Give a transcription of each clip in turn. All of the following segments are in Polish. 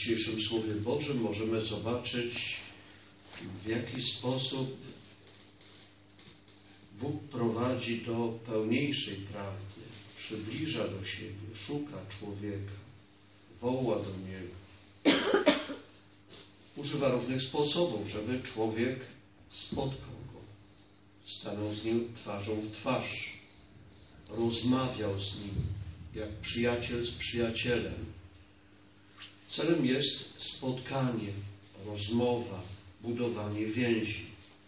dzisiejszym Słowie Bożym możemy zobaczyć, w jaki sposób Bóg prowadzi do pełniejszej prawdy, przybliża do siebie, szuka człowieka, woła do Niego. Używa różnych sposobów, żeby człowiek spotkał Go, stanął z Nim twarzą w twarz, rozmawiał z Nim, jak przyjaciel z przyjacielem. Celem jest spotkanie, rozmowa, budowanie więzi.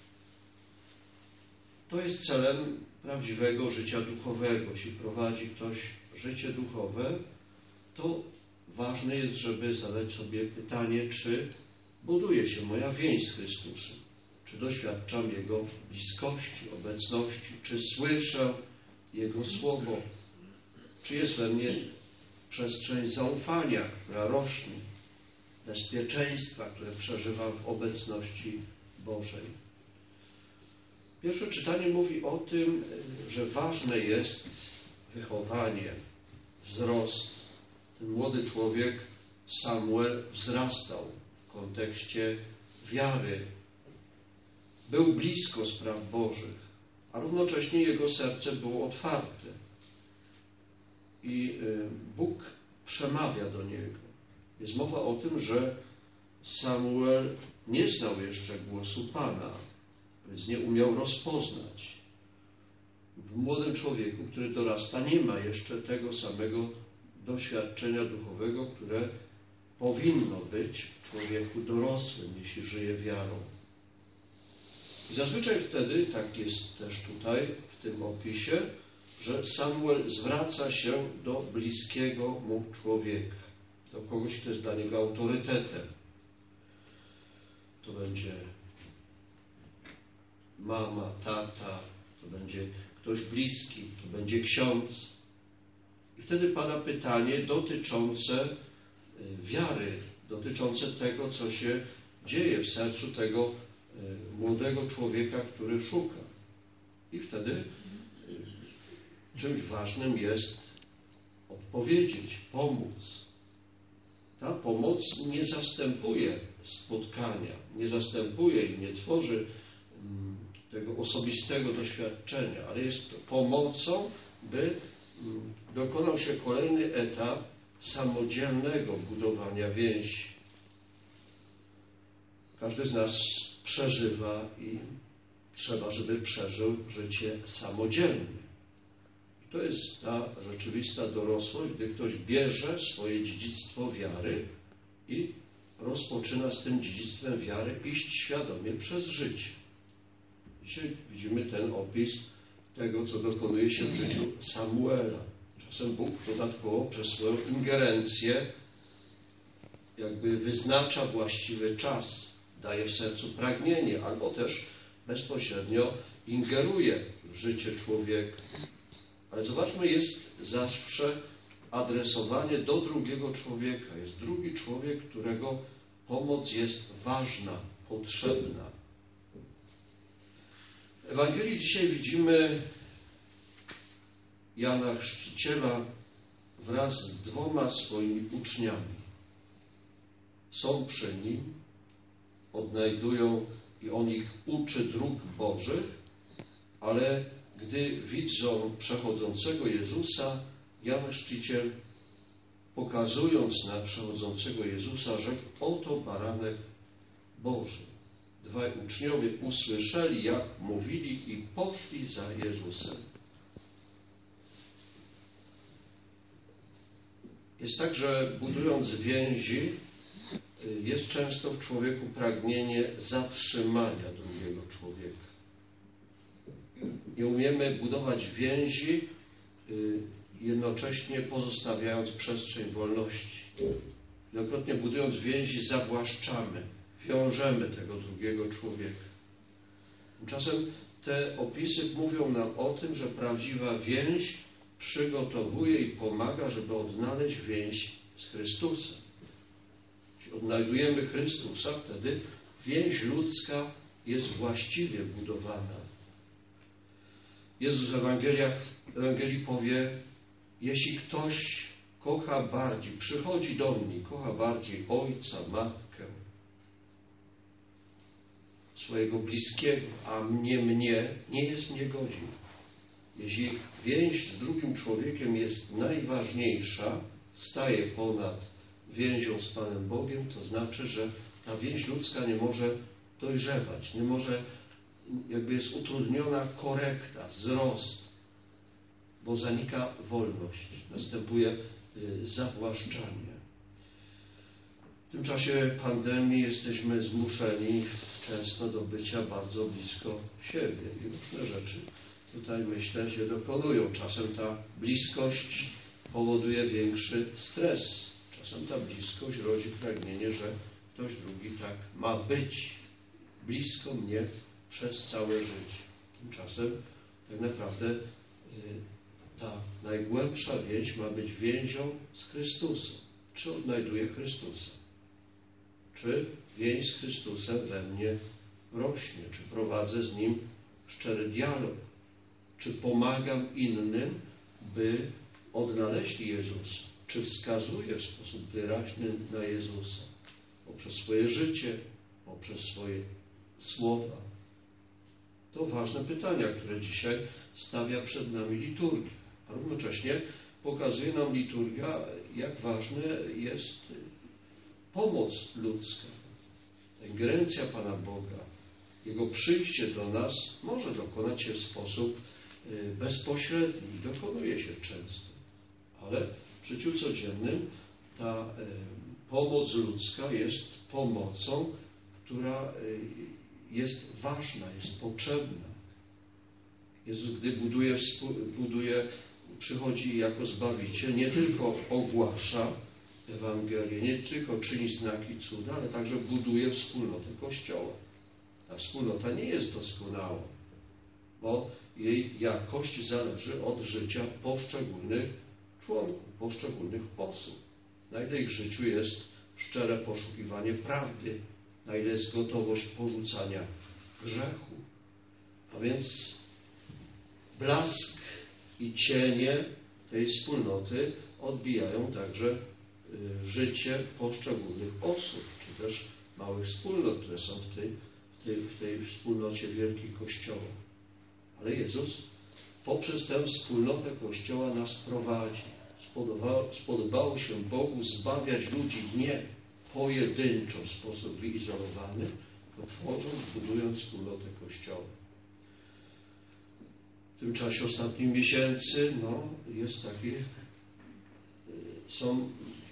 To jest celem prawdziwego życia duchowego. Jeśli prowadzi ktoś życie duchowe, to ważne jest, żeby zadać sobie pytanie, czy buduje się moja więź z Chrystusem, czy doświadczam Jego bliskości, obecności, czy słyszę Jego Słowo, czy jest we mnie przestrzeń zaufania, która rośnie, bezpieczeństwa, które przeżywam w obecności Bożej. Pierwsze czytanie mówi o tym, że ważne jest wychowanie, wzrost. Ten młody człowiek, Samuel, wzrastał w kontekście wiary. Był blisko spraw Bożych, a równocześnie jego serce było otwarte. I Bóg przemawia do niego. Jest mowa o tym, że Samuel nie znał jeszcze głosu Pana, więc nie umiał rozpoznać. W młodym człowieku, który dorasta, nie ma jeszcze tego samego doświadczenia duchowego, które powinno być w człowieku dorosłym, jeśli żyje wiarą. I zazwyczaj wtedy, tak jest też tutaj w tym opisie, że Samuel zwraca się do bliskiego mu człowieka, do kogoś, kto jest dla niego autorytetem. To będzie mama, tata, to będzie ktoś bliski, to będzie ksiądz. I wtedy pada pytanie dotyczące wiary, dotyczące tego, co się dzieje w sercu tego młodego człowieka, który szuka. I wtedy czymś ważnym jest odpowiedzieć, pomóc. Ta pomoc nie zastępuje spotkania, nie zastępuje i nie tworzy tego osobistego doświadczenia, ale jest pomocą, by dokonał się kolejny etap samodzielnego budowania więzi. Każdy z nas przeżywa i trzeba, żeby przeżył życie samodzielnie. I to jest ta rzeczywista dorosłość, gdy ktoś bierze swoje dziedzictwo wiary i rozpoczyna z tym dziedzictwem wiary iść świadomie przez życie. Dzisiaj widzimy ten opis tego, co dokonuje się w życiu Samuela. Czasem Bóg dodatkowo przez swoją ingerencję jakby wyznacza właściwy czas, daje w sercu pragnienie, albo też bezpośrednio ingeruje w życie człowieka. Ale zobaczmy, jest zawsze adresowanie do drugiego człowieka. Jest drugi człowiek, którego pomoc jest ważna, potrzebna. W Ewangelii dzisiaj widzimy Jana Chrzciciela wraz z 2 swoimi uczniami. Są przy nim, odnajdują i on ich uczy dróg Bożych, ale gdy widzą przechodzącego Jezusa, Jan Chrzciciel, pokazując na przechodzącego Jezusa, rzekł: oto baranek Boży. 2 uczniowie usłyszeli, jak mówili, i poszli za Jezusem. Jest tak, że budując więzi, jest często w człowieku pragnienie zatrzymania drugiego człowieka. Nie umiemy budować więzi, jednocześnie pozostawiając przestrzeń wolności. Wielokrotnie budując więzi, zawłaszczamy, wiążemy tego drugiego człowieka. Tymczasem te opisy mówią nam o tym, że prawdziwa więź przygotowuje i pomaga, żeby odnaleźć więź z Chrystusem. Jeśli odnajdujemy Chrystusa, wtedy więź ludzka jest właściwie budowana. Jezus w Ewangelii powie: jeśli ktoś kocha bardziej, przychodzi do mnie, kocha bardziej ojca, matkę, swojego bliskiego, a mnie nie jest mnie godzin. Jeśli więź z drugim człowiekiem jest najważniejsza, staje ponad więzią z Panem Bogiem, to znaczy, że ta więź ludzka nie może dojrzewać, nie może, jakby jest utrudniona korekta, wzrost, bo zanika wolność, następuje zawłaszczanie. W tym czasie pandemii jesteśmy zmuszeni często do bycia bardzo blisko siebie i różne rzeczy tutaj, myślę, się dokonują. Czasem ta bliskość powoduje większy stres. Czasem ta bliskość rodzi pragnienie, że ktoś drugi tak ma być blisko mnie przez całe życie. Tymczasem tak naprawdę ta najgłębsza więź ma być więzią z Chrystusem. Czy odnajduję Chrystusa? Czy więź z Chrystusem we mnie rośnie? Czy prowadzę z Nim szczery dialog? Czy pomagam innym, by odnaleźli Jezusa? Czy wskazuję w sposób wyraźny na Jezusa? Poprzez swoje życie, poprzez swoje słowa. To ważne pytania, które dzisiaj stawia przed nami liturgia. A równocześnie pokazuje nam liturgia, jak ważna jest pomoc ludzka. Ta ingerencja Pana Boga, Jego przyjście do nas może dokonać się w sposób bezpośredni i dokonuje się często. Ale w życiu codziennym ta pomoc ludzka jest pomocą, która jest ważna, jest potrzebna. Jezus, gdy przychodzi jako Zbawiciel, nie tylko ogłasza Ewangelię, nie tylko czyni znaki, cuda, ale także buduje wspólnotę Kościoła. Ta wspólnota nie jest doskonała, bo jej jakość zależy od życia poszczególnych członków, poszczególnych osób. Na ile ich życiu jest szczere poszukiwanie prawdy, na ile jest gotowość porzucania grzechu. A więc blask i cienie tej wspólnoty odbijają także życie poszczególnych osób, czy też małych wspólnot, które są w tej wspólnocie wielkiej Kościoła. Ale Jezus poprzez tę wspólnotę Kościoła nas prowadzi. Spodobało się Bogu zbawiać ludzi nie pojedynczo, w sposób wyizolowany, tylko tworząc, budując wspólnotę Kościoła. W tym czasie ostatnich miesięcy jest są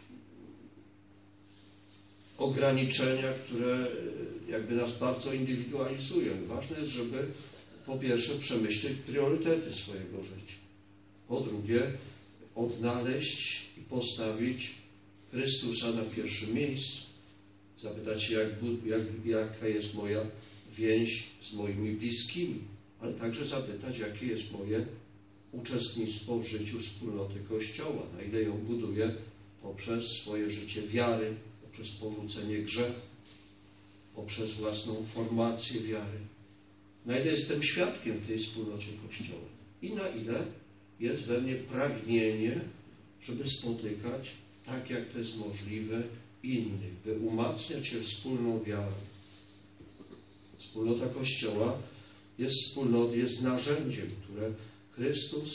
ograniczenia, które jakby nas bardzo indywidualizują. Ważne jest, żeby po pierwsze przemyśleć priorytety swojego życia. Po drugie, odnaleźć i postawić Chrystusa na pierwszym miejscu. Zapytać się, jaka jest moja więź z moimi bliskimi, ale także zapytać, jakie jest moje uczestnictwo w życiu wspólnoty Kościoła, na ile ją buduję poprzez swoje życie wiary, poprzez porzucenie grzechu, poprzez własną formację wiary. Na ile jestem świadkiem w tej wspólnocie Kościoła i na ile jest we mnie pragnienie, żeby spotykać, tak jak to jest możliwe, innych, by umacniać się wspólną wiarą. Wspólnota Kościoła jest narzędziem, które Chrystus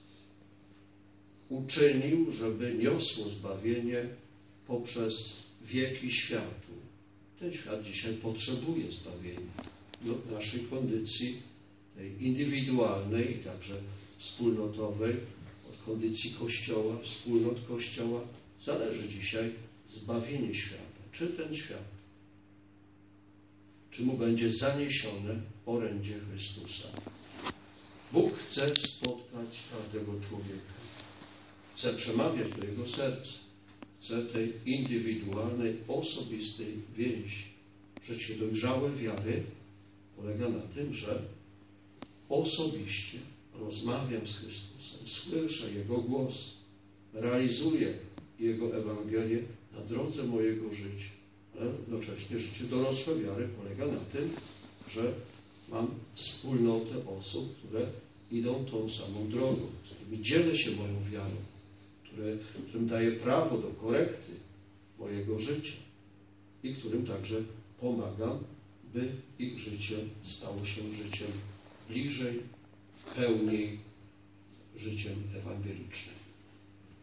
uczynił, żeby niosło zbawienie poprzez wieki światu. Ten świat dzisiaj potrzebuje zbawienia. I od naszej kondycji, tej indywidualnej i także wspólnotowej, od kondycji Kościoła, wspólnot Kościoła, zależy dzisiaj zbawienie świata. Czy ten świat, czy mu będzie zaniesione orędzie Chrystusa. Bóg chce spotkać każdego człowieka. Chce przemawiać do jego serca. Chce tej indywidualnej, osobistej więzi. Życie dojrzałe wiary polega na tym, że osobiście rozmawiam z Chrystusem, słyszę Jego głos, realizuję Jego Ewangelię na drodze mojego życia. Ale jednocześnie życie dorosłe wiary polega na tym, że mam wspólnotę osób, które idą tą samą drogą, z którymi dzielę się moją wiarą, którym daję prawo do korekty mojego życia i którym także pomagam, by ich życie stało się życiem bliżej, pełniej życiem ewangelicznym.